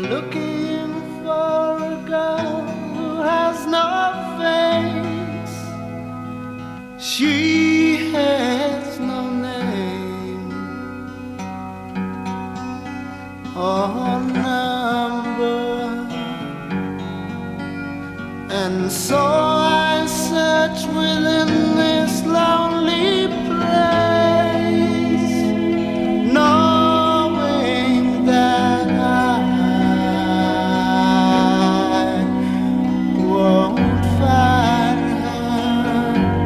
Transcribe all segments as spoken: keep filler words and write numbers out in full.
looking for a girl who has no face. She has no name or number, and so I search within this lonely place, knowing that I won't find her.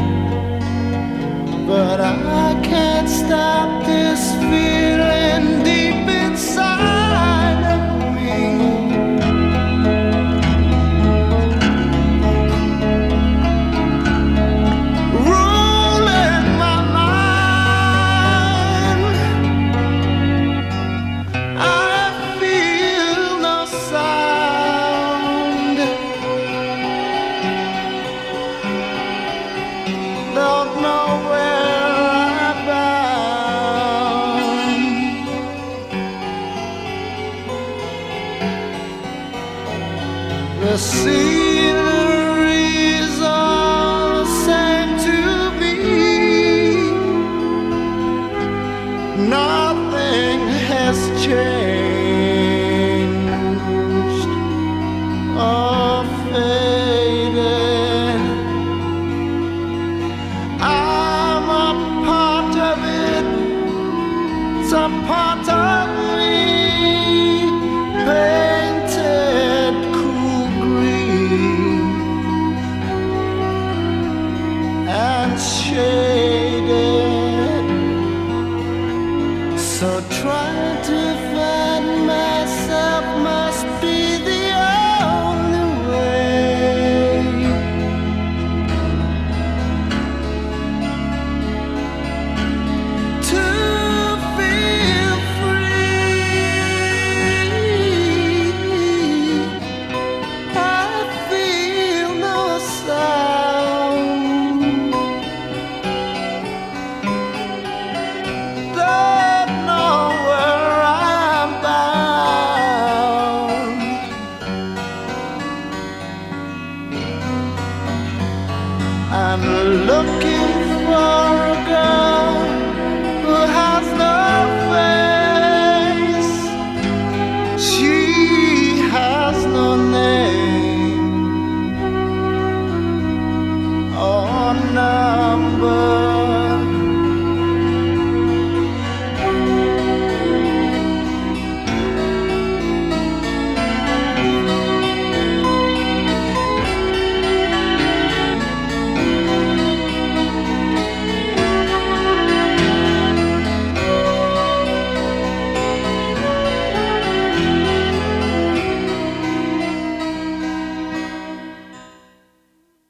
But I can't stop this feeling deep inside of me. Ruling my mind. I feel no sound. Don't know where I'm bound. The scenery's all the same to me. Nothing has changed or faded. I'm a part of it. It's a part of me, painted cool green and shaded. So trying to find myself must be the only way to feel free. I feel no sound. Don't know where I'm bound. I'm looking for a girl